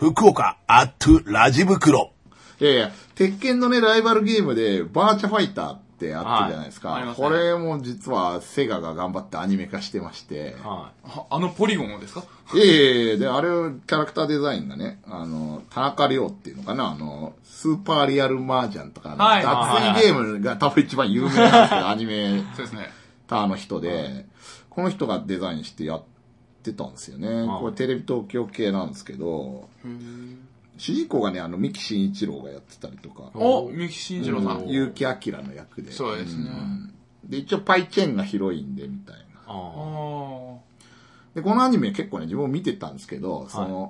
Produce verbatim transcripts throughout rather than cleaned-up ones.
福岡アットラジ袋。 いやいや、鉄拳のね、ライバルゲームで、バーチャファイターってあったじゃないですか。はい、ね、これも実はセガが頑張ってアニメ化してまして。 はい、あ, あのポリゴンをですか？ いやいやいや、で、あれ、キャラクターデザインがね、あの、田中亮っていうのかな、あの、スーパーリアルマージャンとか、はい、脱衣ゲームが多分一番有名なんですけど、アニメそうですね。 ターの人で、はい、この人がデザインしてやってたんですよね。はい、これテレビ東京系なんですけど、主人公がね、あの、三木慎一郎がやってたりとか。 お、三木慎一郎さん。 結城明の役で。 そうですね、うん。 で、一応パイチェンがヒロインで、みたいな。あで、このアニメ結構ね、自分も見てたんですけど、その、はい、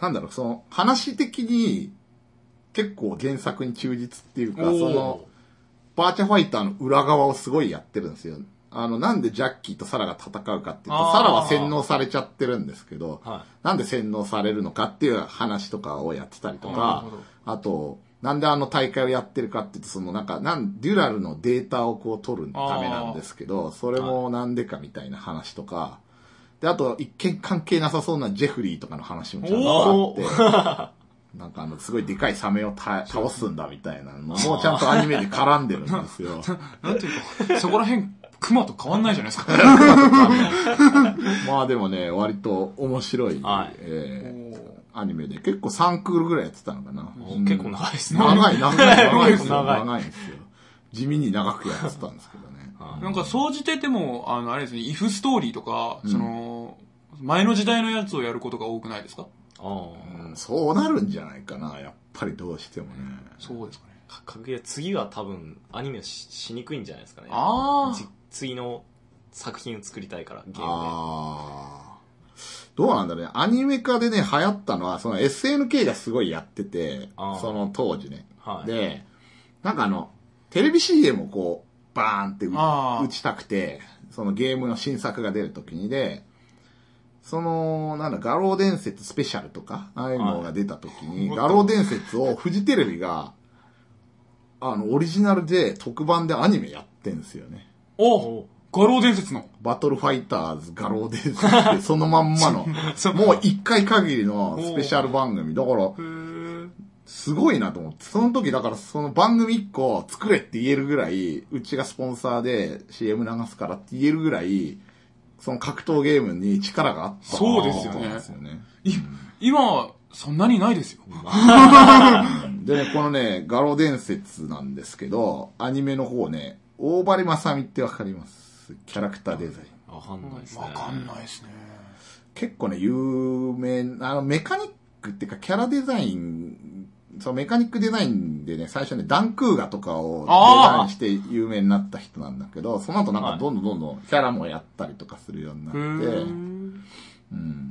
なんだろう、その、話的に結構原作に忠実っていうか、その、バーチャファイターの裏側をすごいやってるんですよ。あの、なんでジャッキーとサラが戦うかっていうと、サラは洗脳されちゃってるんですけど、はい、なんで洗脳されるのかっていう話とかをやってたりとか、あと、なんであの大会をやってるかっていうと、そのなんか、なん、デュラルのデータをこう取るためなんですけど、それもなんでかみたいな話とか、で、あと、一見関係なさそうなジェフリーとかの話もちゃんとあって、なんかあの、すごいでかいサメを倒すんだみたいなのもちゃんとアニメで絡んでるんですよ。 なんていうか、そこら辺、クマと変わんないじゃないですか。 まあでもね、割と面白い、はい、えー、アニメで、結構さんクールぐらいやってたのかな。 うん、結構長いですね。 長い、長い、長いですよ。長いんですよ。地味に長くやってたんですけどね。 なんか、総じてても、あの、あれですね、イフストーリーとか、うん、その、前の時代のやつをやることが多くないですか？ あ、うん、そうなるんじゃないかな、やっぱりどうしてもね。 そうですかね。 かぐや次は多分アニメ し, しにくいんじゃないですかね。 ああ。 次の作品を作りたいからゲームで。 ああ。どうなんだろうね。アニメ化でね、流行ったのは、その エスエヌケー がすごいやってて、その当時ね。はい、で、なんかあの、テレビ シーエム をこう、バーンって打ちたくて、そのゲームの新作が出るときにで、その、なんだ、画廊伝説スペシャルとか、ああいうのが出たときに、画廊伝説をフジテレビが、あの、オリジナルで特番でアニメやってんですよね。 お画廊伝説のバトルファイターズ画廊伝説ってそのまんまの、もう一回限りのスペシャル番組。だから、すごいなと思って。その時だからその番組一個作れって言えるぐらい、うちがスポンサーで シーエム 流すからって言えるぐらい、その格闘ゲームに力があった。 そうですよね。ですよね。い今、そんなにないですよ。 でね、このね、画廊伝説なんですけど、アニメの方ね、大張正美ってわかります？キャラクターデザイン。 わかんないですね。 わかんないですね。 結構ね、有名な、あの、メカニックっていうか、キャラデザイン、そのメカニックデザインでね、最初ね、ダンクーガとかをデザインして有名になった人なんだけど、その後なんかどんどんどんどんキャラもやったりとかするようになって、うん。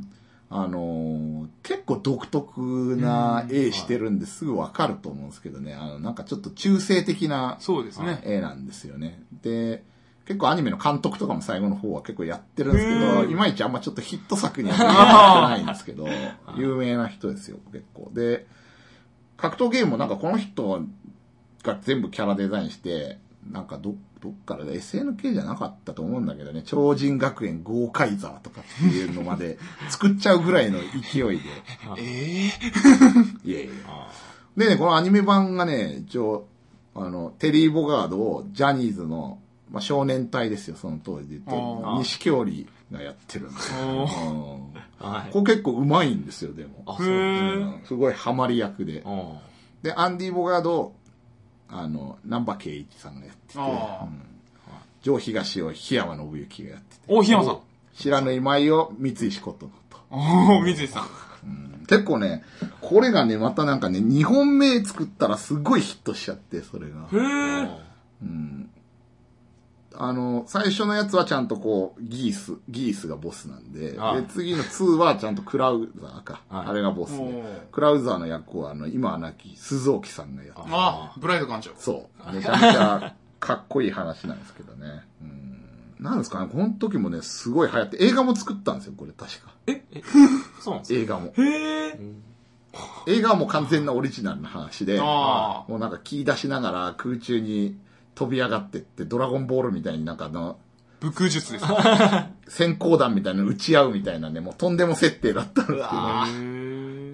あのー、結構独特な絵してるんですぐわかると思うんですけどね、あの、なんかちょっと中性的な絵なんですよね。で、結構アニメの監督とかも最後の方は結構やってるんですけど、いまいちあんまちょっとヒット作にはなってないんですけど、有名な人ですよ、結構。で、格闘ゲームもなんかこの人が全部キャラデザインして、なんかど、どっからで エスエヌケー じゃなかったと思うんだけどね、超人学園ゴーカイザーとかっていうのまで作っちゃうぐらいの勢いで。 ええー、いやいや。でね、このアニメ版がね、一応、あの、テリー・ボガードをジャニーズの、まあ、少年隊ですよ、その当時で言って。西京里がやってるんですよ。はい、これ結構うまいんですよ、でも。あ、そう、うん、すごいハマり役で。で、アンディ・ボガード、あの、南波圭一さんがやってて、うん、上東を檜山信之がやってて。 お、檜山さん。 知らぬ今井を三石琴乃と。 お、三石さん、 うん。結構ね、これがね、またなんかね、にほんめ作ったらすごいヒットしちゃって、それが。 へー。 うん。あの、最初のやつはちゃんとこう、ギース、ギースがボスなんで、で、次のツーはちゃんとクラウザーか。あれがボスで。クラウザーの役をあの、今は亡き鈴沖さんがやってる。 ああ、ブライド館長。 そう。めちゃめちゃかっこいい話なんですけどね。うん。なんですかね、この時もね、すごい流行って、映画も作ったんですよ、これ確か。 ええそうなんですか？ 映画も。 へー。 映画はもう完全なオリジナルな話で、もうなんか気出しながら空中に、飛び上がってって、ドラゴンボールみたいになんかの、 武空術です。 閃光弾みたいなの打ち合うみたいなね、もうとんでも設定だったんですけど、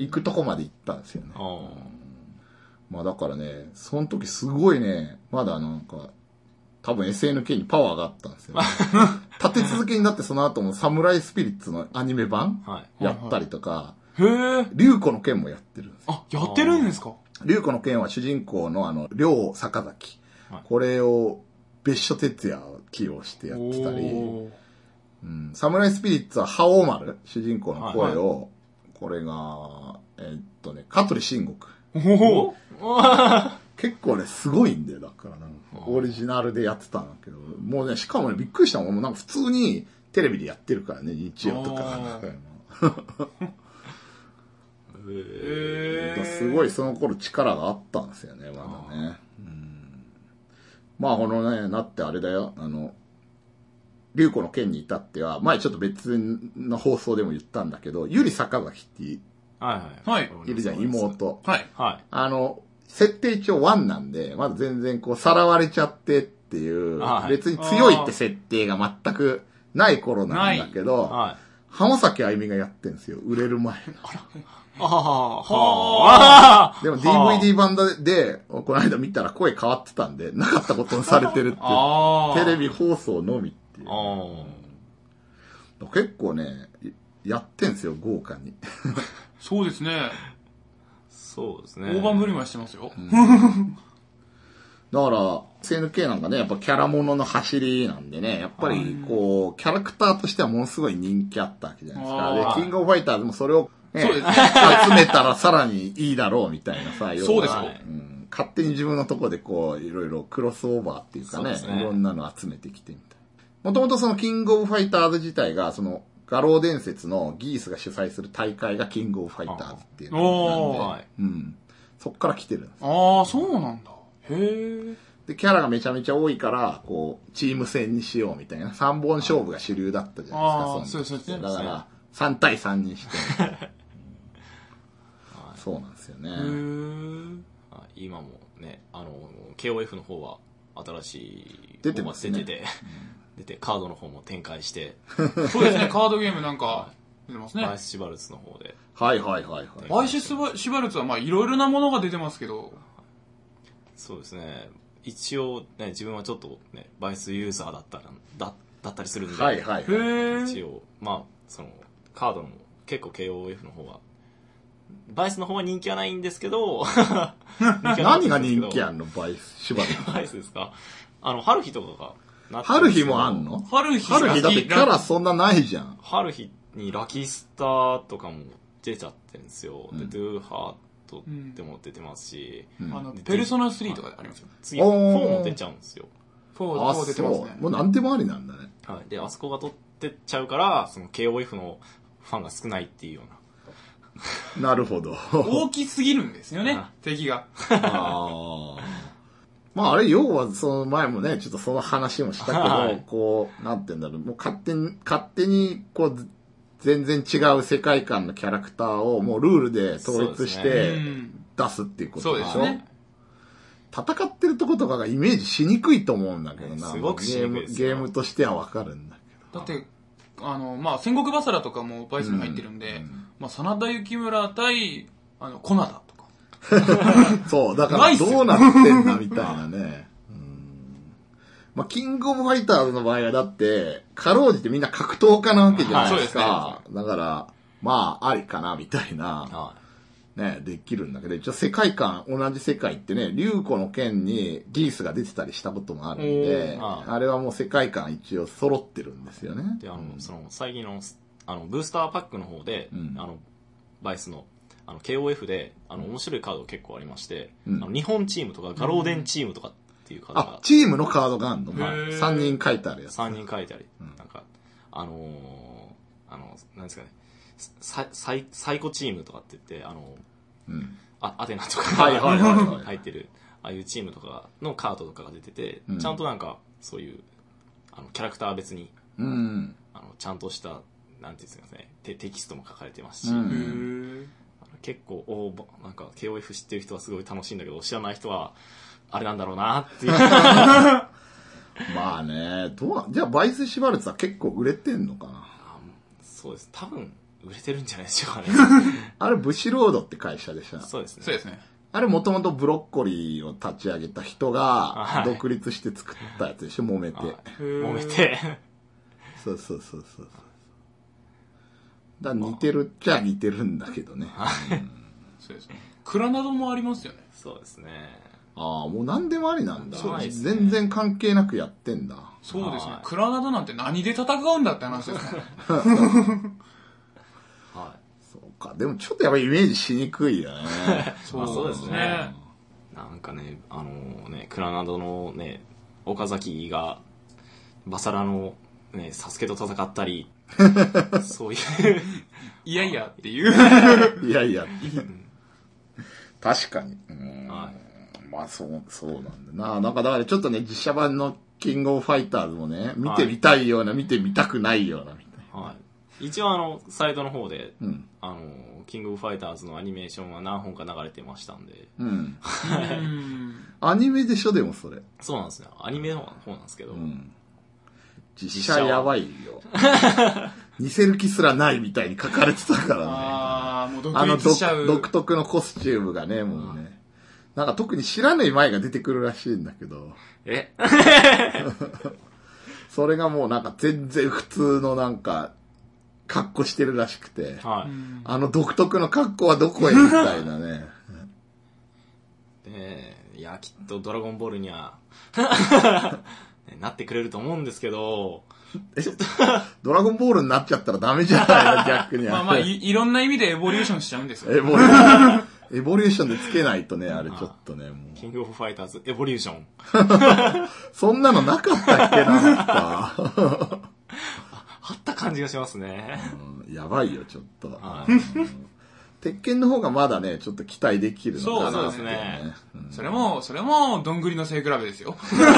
行くとこまで行ったんですよね。 あまあだからね、その時すごいね、まだなんか、多分 エスエヌケー にパワーがあったんですよ、ね。立て続けになってその後もサムライスピリッツのアニメ版はいやったりとか、 へえ。 竜子の剣もやってるんですよ。 あ、やってるんですか？ 竜子の剣は主人公のあの、両坂崎。 はいこれを別所哲也を起用してやってたり、 おーうん、サムライスピリッツは覇王丸、主人公の声を、これが、えーっとね、香取慎吾くん。 おー結構ね、すごいんだよ。だからなんか、オリジナルでやってたんだけど、もうね、しかもね、びっくりしたのが、もうなんか普通にテレビでやってるからね、日曜とか。 あーへへーすごいその頃力があったんですよね、まだね。うんまあ、このね、なってあれだよ、あの、竜子の剣に至っては、前ちょっと別の放送でも言ったんだけど、ゆり坂崎っていはいはい。 はいるじゃん、妹。 はい。 はい。 あの、設定一応ワンなんで、まだ全然こう、さらわれちゃってっていう、 はい別に強いって設定が全くない頃なんだけど、 はい。 浜崎あゆみがやってんですよ、売れる前の。 あはははでも ディーブイディー 版で、この間見たら声変わってたんで、なかったことにされてるっていう、 あーテレビ放送のみっていう。 あ結構ね、やってんすよ、豪華に。 そうですね。 そうですね。 大盤振る舞いしてますよ。 だから、エスエヌケー なんかね、やっぱキャラものの走りなんでね、やっぱりこう、キャラクターとしてはものすごい人気あったわけじゃないですか。 あーで、キングオブファイターでもそれを、ね、 そうですね集めたらさらにいいだろうみたいなさ、要はそうですようん勝手に自分のとこでこう、いろいろクロスオーバーっていうかね、 そうですねいろんなの集めてきてみたいな。もともとそのキングオブファイターズ自体が、その、画廊伝説のギースが主催する大会がキングオブファイターズっていうのなんで、 おーはい。 うん。そっから来てるんです。 ああ、そうなんだ。へえ。 で、キャラがめちゃめちゃ多いから、こう、チーム戦にしようみたいな、さんぼん勝負が主流だったじゃないですか、 あーの時そうですねだから、さん対さんにして。そうなんですよね。 へーはい今もね、あの、ケーオーエフ の方は新しい出てますね出てて、出て、カードの方も展開して、 そうですね、カードゲームなんか出てますねバイ。ス・シバルツの方で、 はいはいはいはい。 バイシスシバルツはまあいろいろなものが出てますけど、 そうですね、一応、ね、自分はちょっとね、バイスユーザーだったら、だだったりするんで、 はいはいへはい。 え。 一応、まあ、その、カードの、結構 ケーオーエフ の方は、バイスの方は人気はないんですけど、 何が人気あんんのバイス、シバル。 バイスですかあの、春日とかがなってる春日んですけどもあんの春日春日だってキャラそんなないじゃん。 春日にラキスターとかも出ちゃってるんですよ。で、 うんドゥーハートでも出てますし、 うんあの、ペルソナスリーとかありますよ。 次、フおーォーも出ちゃうんですよ。 フォー、 あ、 フォー出てそう。 ますね。 もう何でもありなんだね。 はい。で、あそこが取ってっちゃうから、その ケーオーエフ のファンが少ないっていうような。 なるほど。 大きすぎるんですよねあ、 敵が。 あーまああれ、要は、その前もね、ちょっとその話もしたけど、 はいこう、なんて言うんだろう、もう勝手に、勝手に、こう、全然違う世界観のキャラクターをもうルールで統一しうてん。 出すっていうこそうとでしょ、 ですね。 戦ってるとことかがイメージしにくいと思うんだけどな。 すごくしにくいですよゲーム、ゲームとしてはわかるんだけだって、あの、まあ、戦国バサラとかもバイスに入ってるんで、まあ、真田幸村対、あの、コナダとか。 ど。そう、だからナイスどうなってんだみたいなね。うんまあ、キングオブファイターズの場合はだって、かろうじてみんな格闘家なわけじゃないですか。 はいだから、まあ、ありかな、みたいな。 はね、できるんだけど、一応世界観、同じ世界ってね、竜子の剣にギースが出てたりしたこともあるんで、 おーあれはもう世界観一応揃ってるんですよねい。。で、あの、その、最近の、あの、ブースターパックの方で、 うんあの、バイスの、あの、ケーオーエフ で、あの、面白いカード結構ありまして、 うんあの日本チームとか、ガローデンチームとかっていうカードがあ、チームのカードがあるの、 へーさんにん書いてあるやつ。 さんにん書いてあり、 うんなんか、あのー、あの、なんですかね、ササイサイコチームとかって言って、あの、 うん。 あアテナとかはいはいはいはい入ってる、ああいうチームとかのカードとかが出てて、 うんちゃんとなんか、そういう、あの、キャラクター別に、 うん。 あの、ちゃんとした、なんていうんですかね、テテキストも書かれてますし、 うんへーあの結構、おーばなんか、ケーオーエフ 知ってる人はすごい楽しいんだけど、知らない人は、あれなんだろうなっていう。 まあね、どうな、じゃあバイス・シバルツは結構売れてんのかな。 あそうです。多分、 売れてるんじゃないでしょうかね。 あれ、ブシロードって会社でした。 そうですね。 そうですね。 あれもともとブロッコリーを立ち上げた人がはい独立して作ったやつでしょ、揉めて。 はい揉めて。 そうそうそうそう。だから似てるっちゃ似てるんだけどね。 そうですね。クラなどもありますよね。 そうですね。 ああ、もう何でもありなんだ。 そうですね全然関係なくやってんだ。 そうですねはい。 クラなどなんて何で戦うんだって話ですね。 はそうか。でもちょっとやっぱりイメージしにくいよね。 い。まあそうですね。なんかね、あのね、クラナドのね、岡崎が、バサラのね、サスケと戦ったり、そういう、 いやいやっていう。 いやいや。確かに。うん、 はまあそう、そうなんだな。なんかだからちょっとね、実写版のキングオブファイターズもね、見てみたいような、見てみたくないようなみたいな。 はい。一応あの、サイトの方で、 うん。 あの、キングオブファイターズのアニメーションは何本か流れてましたんで、 うん。 うんアニメでしょ、でもそれ。 そうなんですね。アニメの方なんですけど、 うん。実写やばいよ。似せる気すらないみたいに書かれてたからね。 ああ、もう独あの立しちゃう。 独独特のコスチュームがね、もうね。なんか特に知らない前が出てくるらしいんだけど、 えそれがもうなんか全然普通のなんか、格好してるらしくて、 はい。 あの独特の格好はどこへみたいなね。 で、いや、きっとドラゴンボールには、ねなってくれると思うんですけど、 ドラゴンボールになっちゃったらダメじゃないの、逆に。 まあまあい、いろんな意味でエボリューションしちゃうんですよ。 エボリューション。エボリューションでつけないとね、あれちょっとね、もう。 キングオブファイターズエボリューション。 そんなのなかったっけなんか。 あった感じがしますね。 うんやばいよ、ちょっと。 は鉄拳の方がまだね、ちょっと期待できるのかなそうってそうですねうんそれも、それも、どんぐりの背比べですよ。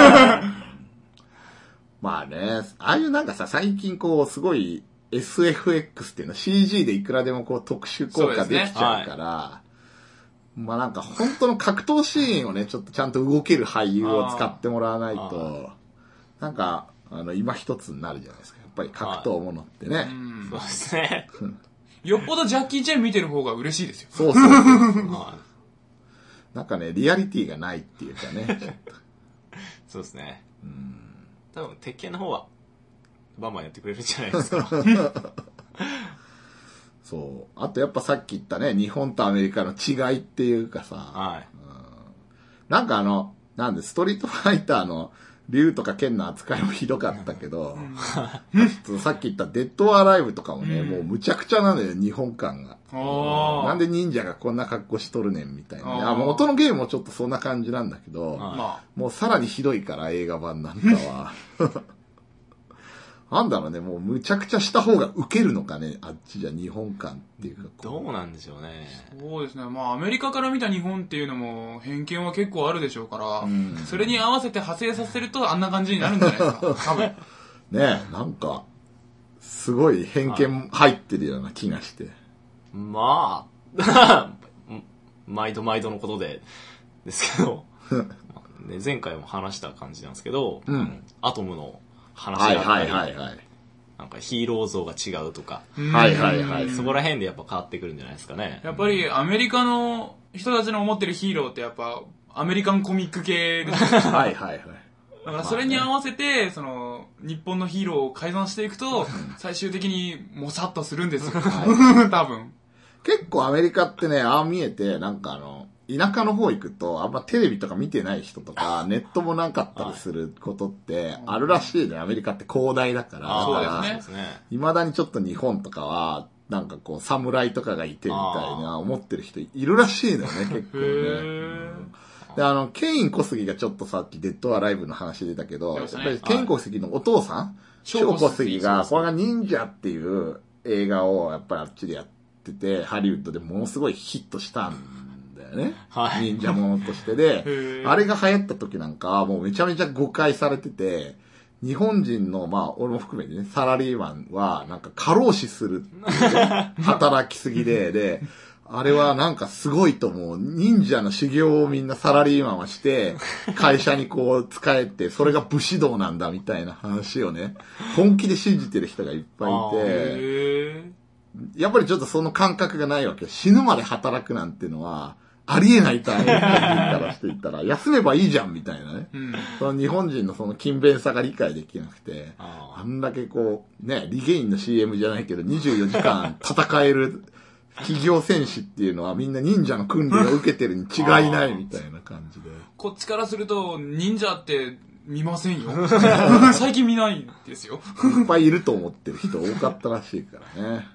まあね、ああいうなんかさ、最近こう、すごい エスエフエックス っていうの シージー でいくらでもこう特殊効果できちゃうから、まあなんか本当の格闘シーンをね、ちょっとちゃんと動ける俳優を使ってもらわないと、なんか、あの、今一つになるじゃないですか。やっぱり格闘ものってね。 うんそうですね。 よっぽどジャッキー・チェン見てる方が嬉しいですよ。 そうそうそう。 はなんかね、リアリティがないっていうかね。ちょっといそうですね。多分、鉄拳の方は、バンバンやってくれるんじゃないですか。 そう。あとやっぱさっき言ったね、日本とアメリカの違いっていうかさ、 はい。 なんかあの、なんで、ストリートファイターの竜とか剣の扱いもひどかったけど、さっき言ったデッドアライブとかもね、もうむちゃくちゃなのよ、日本感が。 ああ。 なんで忍者がこんな格好しとるねんみたいなね。 あーあ、もう音のゲームもちょっとそんな感じなんだけど、 はいまもうさらにひどいから映画版なんかは。なんだろうね、もうむちゃくちゃした方がウケるのかね、あっちじゃ日本感っていうかこどうなんでしょうね。 あ、そうですね。まあ、アメリカから見た日本っていうのも偏見は結構あるでしょうから、 んそれに合わせて派生させるとあんな感じになるんじゃないですか。多分。 ねえ、なんか、すごい偏見入ってるような気がして。 まあ、毎度毎度のことで、ですけど、ね、前回も話した感じなんですけど、 うんアトムの話はいはだったり、 いはいはい。 なんかヒーロー像が違うとか、 はいはいはい。 そこら辺でやっぱ変わってくるんじゃないですかね。 やっぱりアメリカの人たちの思ってるヒーローってやっぱアメリカンコミック系ですよ。 はいはいはい。 だからそれに合わせて、その、日本のヒーローを改ざんしていくと、最終的にもさっとするんですよ。多分。 結構アメリカってね、ああ見えて、なんかあの、田舎の方行くと、あんまテレビとか見てない人とか、ネットもなかったりすることってあるらしいね。アメリカって広大だから。 そうだからですねですね。 未だにちょっと日本とかは、なんかこう、侍とかがいてみたいな思ってる人いるらしいのよね、結構へね。 ー。 で、あの、ケイン小杉がちょっとさっきデッドアライブの話出たけど、やっ出ましたねぱりケイン小杉のお父さん、 翔翔小小杉杉が、これが忍者っていう映画をやっぱりあっちでやってて、ハリウッドでものすごいヒットしたんだよね。 はい忍者ものとしてで、 ーあれが流行った時なんかはもうめちゃめちゃ誤解されてて、日本人の、まあ、俺も含めてね、サラリーマンは、なんか過労死するっていうね働きすぎで、で、あれはなんかすごいと思う。忍者の修行をみんなサラリーマンはして、会社にこう使えて、それが武士道なんだみたいな話をね、本気で信じてる人がいっぱいいて、 へやっぱりちょっとその感覚がないわけ。死ぬまで働くなんてのは、ありえないとアメリカ人からして言ったら、休めばいいじゃんみたいなね。うん、その日本人のその勤勉さが理解できなくて、あ, あんだけこう、ね、リゲインの シーエム じゃないけど、にじゅうよじかん戦える企業戦士っていうのはみんな忍者の訓練を受けてるに違いないみたいな感じで。 こっちからすると、忍者って見ませんよ。最近見ないんですよ。 いっぱいいると思ってる人多かったらしいからね。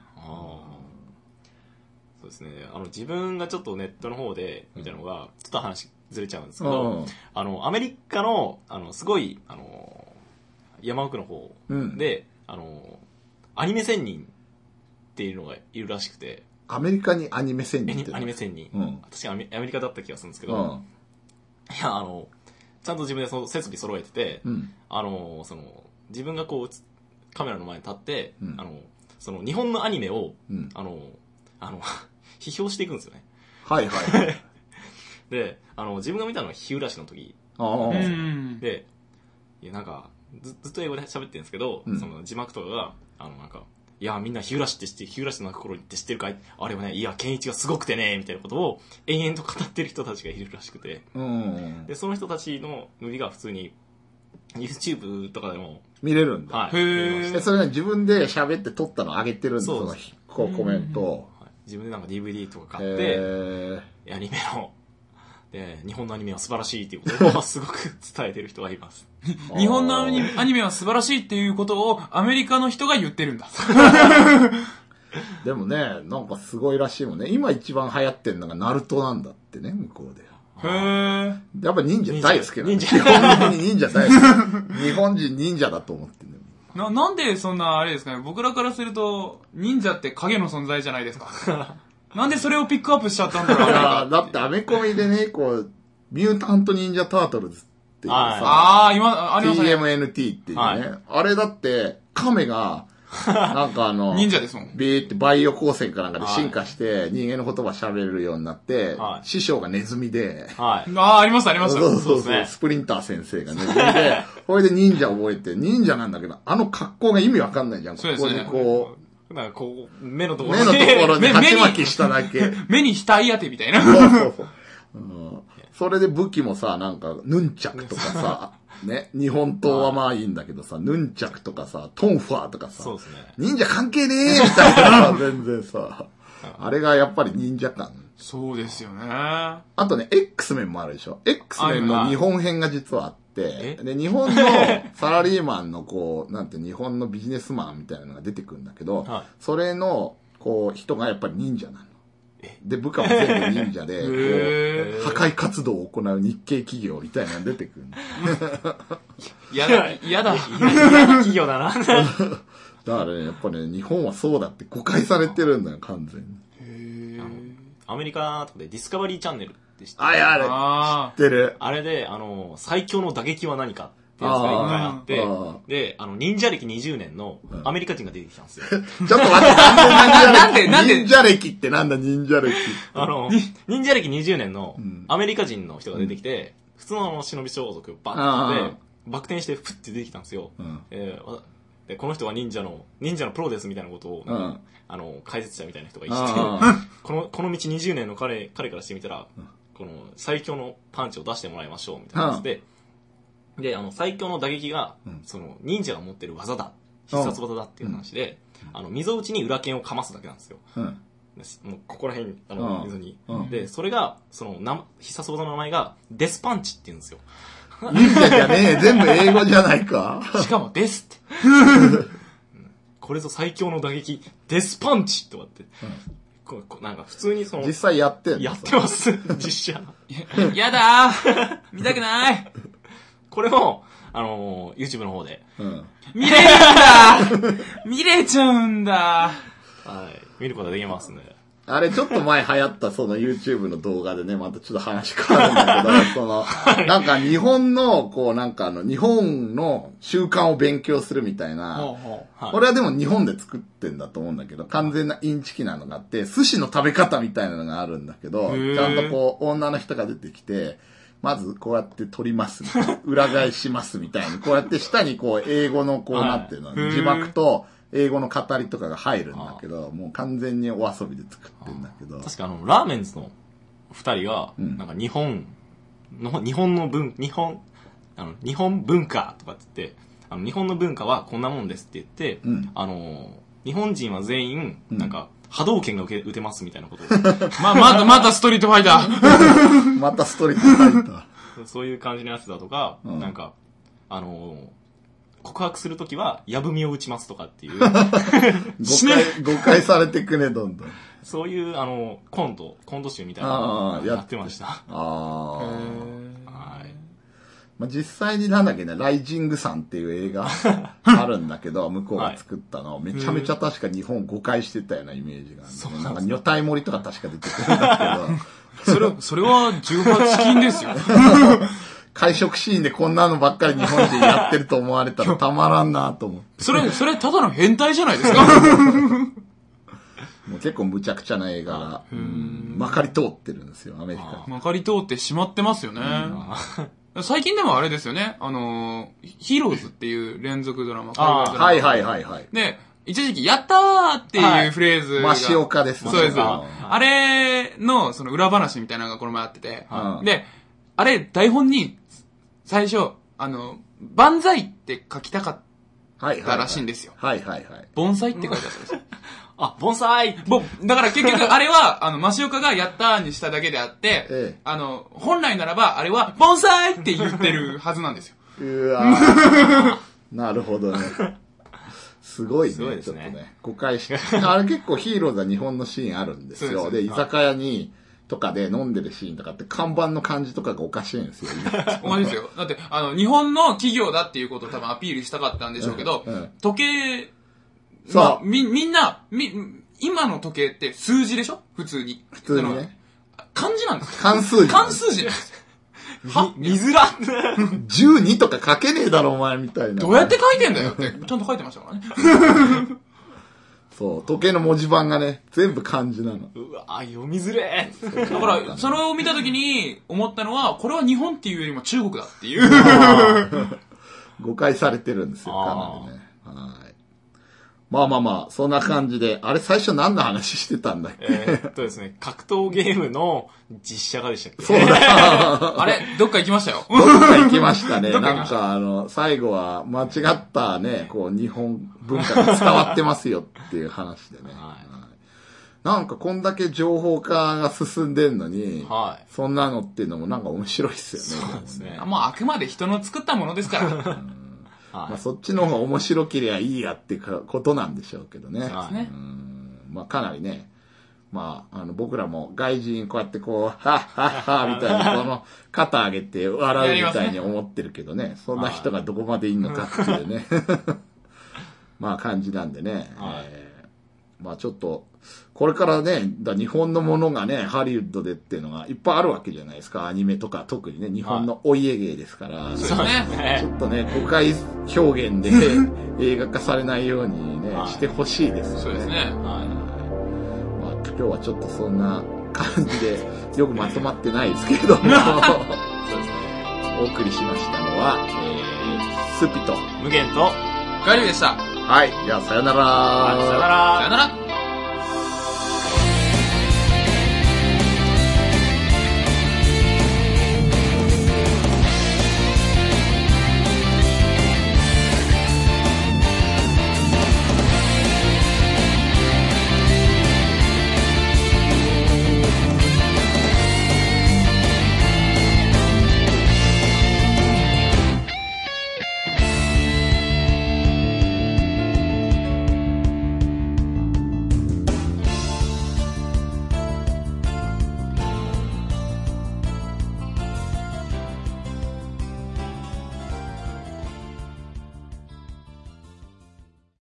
そうですね。あの、自分がちょっとネットの方で見たのが、ちょっと話ずれちゃうんですけど、うん、あの、アメリカの、あの、すごい、あの、山奥の方で、うん、あの、アニメ仙人っていうのがいるらしくて、 アメリカにアニメ仙人ってアニメ仙人。うん、確かアメリカだった気がするんですけど、うん、いや、あの、ちゃんと自分でその設備揃えてて、うん、あの、その、自分がこう、カメラの前に立って、うん、あの、その、日本のアニメを、うん、あの、あの、批評していくんですよね。 はいはい。 で、あの、自分が見たのは日暮の時。で、いや、なんかず、ずっと英語で喋ってるんですけど、うん、その字幕とかが、あの、なんか、いや、みんな日暮って知って、日暮の泣く頃って知ってるかい？あれはね、いや、健一がすごくてね、みたいなことを延々と語ってる人たちがいるらしくて。うん、で、その人たちの塗りが普通に、YouTube とかでも。 見れるんだ。 はい。 へえ。それね、自分で喋って撮ったの上げてるんですよ、こうコメント。 自分でなんか ディーブイディー とか買って、アニメの、で、日本のアニメは素晴らしいっていうことをすごく伝えてる人がいます。 日本のアニメ、アニメは素晴らしいっていうことをアメリカの人が言ってるんだ。 でもね、なんかすごいらしいもんね。今一番流行ってるのがナルトなんだってね、向こうで。 へー。 やっぱ忍者大好きなんだ。基本的に忍者大好き。日本人忍者だと思ってる。 な、なんでそんなあれですかね、僕らからすると、忍者って影の存在じゃないですか。なんでそれをピックアップしちゃったんだろうな。 だってアメコミでね、こう、ミュータント忍者タートルズっていうさ、 ああ、今、ありますね。 ティーエムエヌティー っていうね、はい。あれだって、亀が、なんかあの、 忍者ですもん。 ビーってバイオ光線かなんかで進化して、人間の言葉喋れるようになって、はい、師匠がネズミで、 はい、ああ、ありますあります。 そうそうそう、ね、スプリンター先生がネズミで、これで忍者覚えて、忍者なんだけど、あの格好が意味わかんないじゃん。 そうですね。 ここにこう、なんかこう、目のところに。目のところに鉢巻きしただけ。 目に額当てみたいな。 そうそうそう。うん、それで武器もさ、なんか、ヌンチャクとかさ、ね、日本刀はまあいいんだけどさ、ヌンチャクとかさ、トンファーとかさ、 そうですね、 忍者関係ねえみたいな、全然さ、あれがやっぱり忍者感。 そうですよね。 あとね、X メンもあるでしょ。X メンの日本編が実はあって、で、日本のサラリーマンのこう、なんて日本のビジネスマンみたいなのが出てくるんだけど、はい、それの、こう、人がやっぱり忍者なの。で、部下も全部忍者で、こう、破壊活動を行う日系企業みたいなの出てくる。 やだ、やだ。 企業だな。 だからね、やっぱね、日本はそうだって誤解されてるんだよ、完全に。 へアメリカとかでディスカバリーチャンネルって知ってる？ あ、やあれ、知ってる。 あれで、あの、最強の打撃は何かってやつが一回あって、で、あの、忍者歴にじゅうねんのアメリカ人が出てきたんですよ。ちょっと待って、なんでなんで忍者歴ってなんだ、忍者歴。 あの、忍者歴にじゅうねんのアメリカ人の人が出てきて、普通のあの忍び装束バッてって、バク転してフッて出てきたんですよ。えーでこの人は忍者の、忍者のプロですみたいなことを、あの、解説者みたいな人が言って、この、この道にじゅうねんの彼、彼からしてみたら、この最強のパンチを出してもらいましょうみたいな感じで、で、あの、最強の打撃が、その、忍者が持ってる技だ。必殺技だっていう話で、あの、溝打ちに裏剣をかますだけなんですよ。もうここら辺、あの、溝に。で、それが、その、な必殺技の名前が、デスパンチって言うんですよ。 忍者じゃねえ、全部英語じゃないか。 しかも、ですって。 これぞ最強の打撃、デスパンチとかって。ここなんか普通にその。 実際やってんの？ やってます、実写。 やだー見たくないこれも、あのー、YouTube の方で。 うん、見れるんだ見れちゃうんだはい。見ることができますね。 あれちょっと前流行ったその YouTube の動画でね、またちょっと話変わるんだけど、その、なんか日本の、こうなんかあの、日本の習慣を勉強するみたいな、ほうほうはい、これはでも日本で作ってんだと思うんだけど、完全なインチキなのがあって、寿司の食べ方みたいなのがあるんだけど、ちゃんとこう、女の人が出てきて、まずこうやって取りますみたいな、裏返しますみたいに、こうやって下にこう、英語のこうなってるの、字幕と、 英語の語りとかが入るんだけど、もう完全にお遊びで作ってんだけど。 確かあの、ラーメンズの二人が、 うんなんか日本の、日本の文、日本、あの、日本文化とかって言って、あの、日本の文化はこんなもんですって言って、 うん、 あの、日本人は全員、なんか、波動拳が受け、打てますみたいなことを。 ま、また、またストリートファイター。 またストリートファイター。 そういう感じのやつだとか、 うん、 なんか、あの、告白するときは、やぶみを打ちますとかっていう。 誤解、誤解されてくね、どんどん。 そういう、あの、コント、コント集みたいなのをやってました。ああ。はい。 まあ、実際になんだっけね、ライジングさんっていう映画あるんだけど、向こうが作ったの、はい、めちゃめちゃ確か日本誤解してたようなイメージがある、ね。そうなんか、女体盛りとか確か出てくるんだけど。それ、それはじゅうはち禁ですよ。 会食シーンでこんなのばっかり日本人やってると思われたらたまらんなと思って。 それ、それただの変態じゃないですか。 もう結構無茶苦茶な映画が、まかり通ってるんですよ、アメリカ。 まかり通ってしまってますよね。最近でもあれですよね、あの、ヒーローズっていう連続ドラマ。 はいはいはいはい。 で、一時期、やったーっていうフレーズが。 マシオカですね。そうです。あれの、その裏話みたいなのがこの前あってて。で、あれ、台本に、最初、あの、万歳って書きたかったらしいんですよ。 はいはいはい。 盆栽って書いてあったんですよ。 あ、盆栽ぼ、だから結局、あれは、あの、マシオカがやったーにしただけであって、 ええ、 あの、本来ならば、あれは、盆栽って言ってるはずなんですよ。 うわーなるほどね。すごいね。 すごいですね。 ちょっとね。誤解して。あれ結構ヒーローズは日本のシーンあるんですよ。で、居酒屋に、とかで飲んでるシーンとかって看板の感じとかがおかしいんですよ。 同じですよ。だって、あの、日本の企業だっていうことを多分アピールしたかったんでしょうけど、うんうん、時計、まあ、み、みんな、み、今の時計って数字でしょ普通に。 普通にね。 漢字なんですよ。 漢数字。 漢数字なんですよ。 は見づらじゅうにとか書けねえだろお前みたいな。 どうやって書いてんだよって、ちゃんと書いてましたからね。 そう、時計の文字盤がね、全部漢字なの。 うわぁ、読みづれー。だから、それを見たときに思ったのは、これは日本っていうよりも中国だっていう。 誤解されてるんですよ、かなりね。はい。まあまあまあ、そんな感じで、あれ最初何の話してたんだっけ？ えー、っとですね、格闘ゲームの実写化でしたっけ？ そうだ。 あれどっか行きましたよ。 どっか行きましたね。なんかあの、最後は間違ったね、こう日本文化が伝わってますよっていう話でね。はい、なんかこんだけ情報化が進んでんのに、はい、そんなのっていうのもなんか面白いっすよね。 そうですね。もうあくまで人の作ったものですから。うんはい、まあそっちの方が面白ければいいやってことなんでしょうけどね。 そうですね。 うんまあかなりね、まああの僕らも外人こうやってこう、はっはっはみたいなこの肩上げて笑うみたいに思ってるけどね、そんな人がどこまでいんのかっていうね。まあ感じなんでね。はいえー、まあちょっと、これからね、だ日本のものがね、ハリウッドでっていうのがいっぱいあるわけじゃないですか。アニメとか特にね、日本のお家芸ですから。 はい、そうね。 ちょっとね、誤解表現で映画化されないようにね、はい、してほしいですよね。 そうですね。はい。 まあ今日はちょっとそんな感じで、よくまとまってないですけれども、そうですね。お送りしましたのは、えー、スピと、 無限と、 ガリュウでした。 はい。じゃあ、さよなら。 さよなら。 さよなら。